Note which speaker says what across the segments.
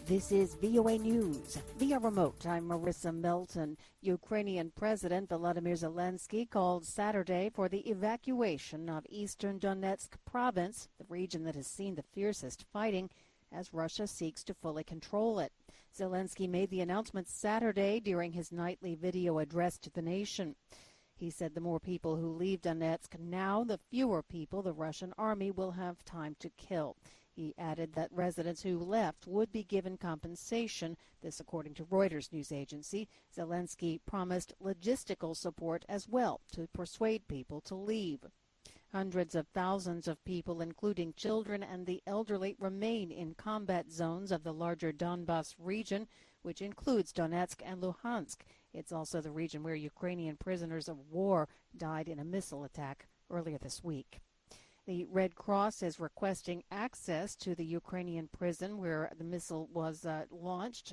Speaker 1: This is VOA News. Via remote, I'm Marissa Melton. Ukrainian President Volodymyr Zelensky called Saturday for the evacuation of eastern Donetsk province, the region that has seen the fiercest fighting as Russia seeks to fully control it. Zelensky made the announcement Saturday during his nightly video address to the nation. He said the more people who leave Donetsk now, the fewer people the Russian army will have time to kill. He added that residents who left would be given compensation. This according to Reuters news agency. Zelensky promised logistical support as well to persuade people to leave. Hundreds of thousands of people, including children and the elderly, remain in combat zones of the larger Donbas region, which includes Donetsk and Luhansk. It's also the region where Ukrainian prisoners of war died in a missile attack earlier this week. The Red Cross is requesting access to the Ukrainian prison where the missile was launched,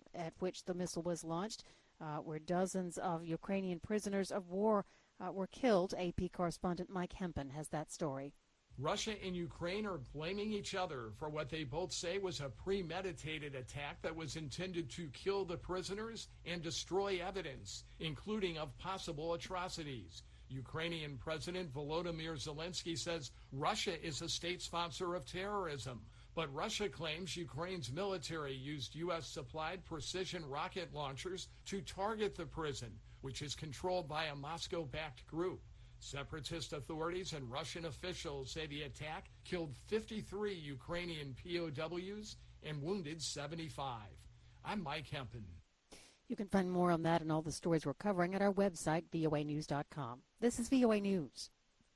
Speaker 1: where dozens of Ukrainian prisoners of war were killed. AP correspondent Mike Hempen has that story.
Speaker 2: Russia and Ukraine are blaming each other for what they both say was a premeditated attack that was intended to kill the prisoners and destroy evidence, including of possible atrocities. Ukrainian President Volodymyr Zelensky says Russia is a state sponsor of terrorism, but Russia claims Ukraine's military used U.S.-supplied precision rocket launchers to target the prison, which is controlled by a Moscow-backed group. Separatist authorities and Russian officials say the attack killed 53 Ukrainian POWs and wounded 75. I'm Mike Hempen.
Speaker 1: You can find more on that and all the stories we're covering at our website, voanews.com. This is VOA News.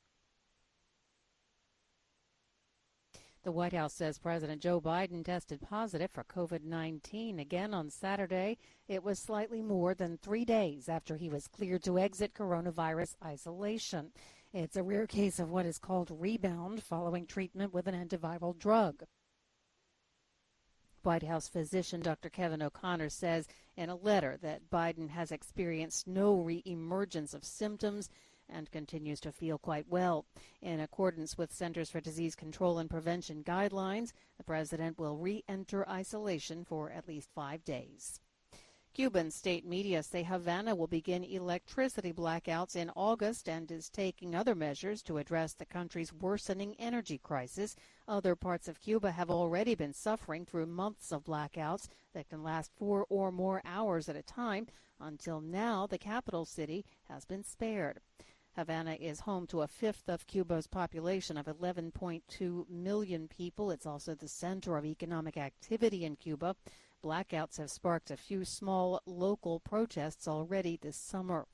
Speaker 1: The White House says President Joe Biden tested positive for COVID-19 again on Saturday. It was slightly more than 3 days after he was cleared to exit coronavirus isolation. It's a rare case of what is called rebound following treatment with an antiviral drug. White House physician Dr. Kevin O'Connor says in a letter that Biden has experienced no re-emergence of symptoms and continues to feel quite well. In accordance with Centers for Disease Control and Prevention guidelines, the president will re-enter isolation for at least 5 days. Cuban state media say Havana will begin electricity blackouts in August and is taking other measures to address the country's worsening energy crisis. Other parts of Cuba have already been suffering through months of blackouts that can last 4 or more hours at a time. Until now, the capital city has been spared. Havana is home to a fifth of Cuba's population of 11.2 million people. It's also the center of economic activity in Cuba. Blackouts have sparked a few small local protests already this summer.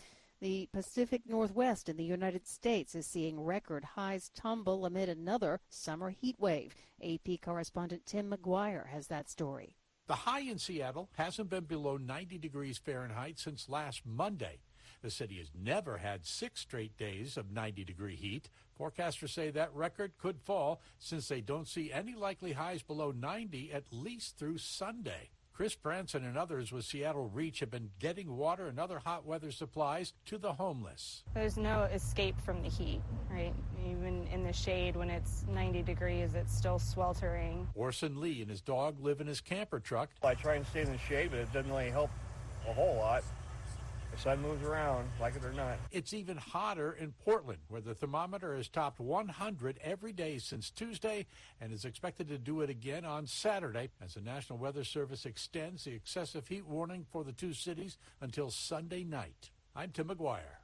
Speaker 1: The Pacific Northwest in the United States is seeing record highs tumble amid another summer heat wave. AP correspondent Tim McGuire has that story.
Speaker 3: The high in Seattle hasn't been below 90 degrees Fahrenheit since last Monday. The city has never had 6 straight days of 90-degree heat. Forecasters say that record could fall since they don't see any likely highs below 90 at least through Sunday. Chris Branson and others with Seattle Reach have been getting water and other hot weather supplies to the homeless.
Speaker 4: There's no escape from the heat, right? Even in the shade when it's 90 degrees, it's still sweltering.
Speaker 3: Orson Lee and his dog live in his camper truck.
Speaker 5: I try and stay in the shade, but it doesn't really help a whole lot. The sun moves around, like it or not.
Speaker 3: It's even hotter in Portland, where the thermometer has topped 100 every day since Tuesday and is expected to do it again on Saturday as the National Weather Service extends the excessive heat warning for the two cities until Sunday night. I'm Tim McGuire.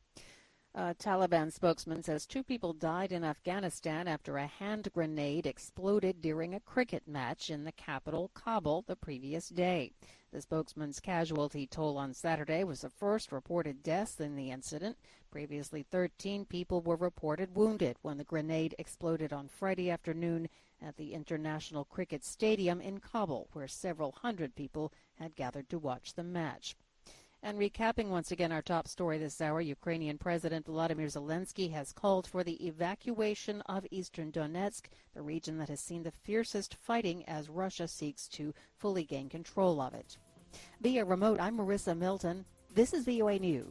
Speaker 1: A Taliban spokesman says 2 people died in Afghanistan after a hand grenade exploded during a cricket match in the capital, Kabul, the previous day. The spokesman's casualty toll on Saturday was the first reported death in the incident. Previously, 13 people were reported wounded when the grenade exploded on Friday afternoon at the International Cricket Stadium in Kabul, where several hundred people had gathered to watch the match. And recapping once again our top story this hour, Ukrainian President Volodymyr Zelensky has called for the evacuation of eastern Donetsk, the region that has seen the fiercest fighting as Russia seeks to fully gain control of it. Via remote, I'm Marissa Milton. This is VOA News.